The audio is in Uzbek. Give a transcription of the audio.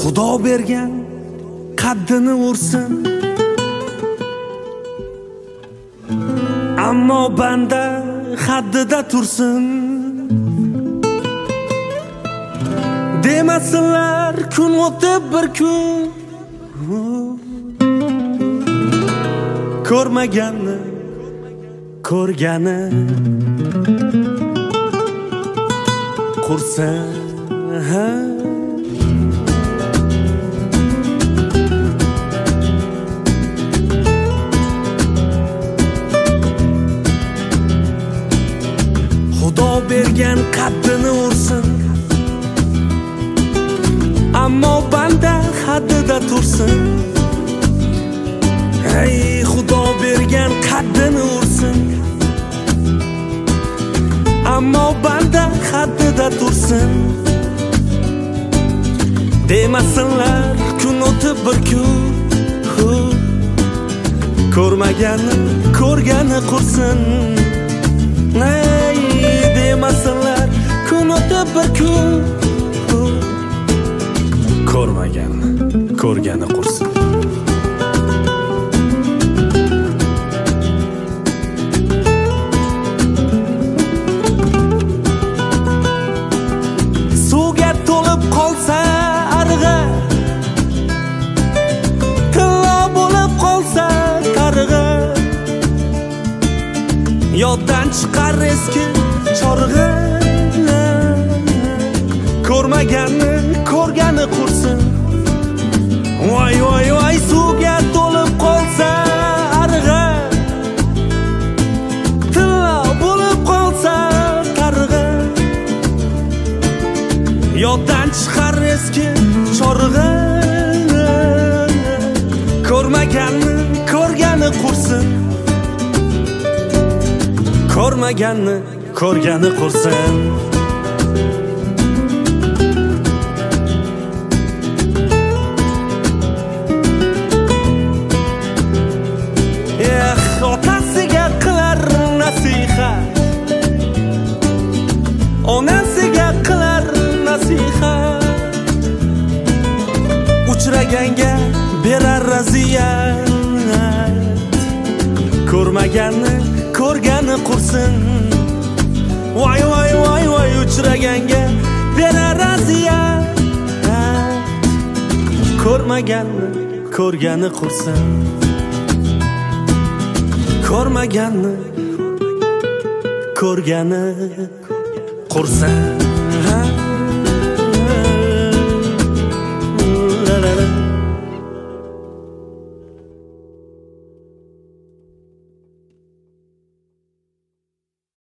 Xudo bergan qaddini ursin, ammo banda haddida tursin. Demasinlar kun o'tib bir kun, ko'rmaganni ko'rgani qursin. Xudo bergan qaddini ursin, ammo banda haddida tursin. Ey Xudo bergan qaddini ursin, ammo banda haddida tursin. Demasinlar kun o'tib bir kun, ko'rmaganni ko'rgani qursin. Ey demasinlar kun o'tib bir kun, ko'rmaganni ko'rgani qursin. Suvga to'lib qolsa arg'a, tillo bo'lib qolsa qarg'a, yoddan chiqar eski chorg'a. Ko'rmaganni ko'rgani qursin. Voy voy voy, suvga to'lib qolsa arg'a, tillo bo'lib qolsa qarg'a, yoddan chiqar eski chorg'a. Ko'rmaganni ko'rgani qursin, ko'rmaganni ko'rgani qursin. Otasiga qilar nasihat, onasiga qilar nasihat, uchraganga berar raziyat. Ko'rmaganni ko'rgani qursin. Voy voy voy voy, uchraganga berar raziyat. Ko'rmaganni ko'rgani qursin, ko'rmaganni ko'rgani qursin.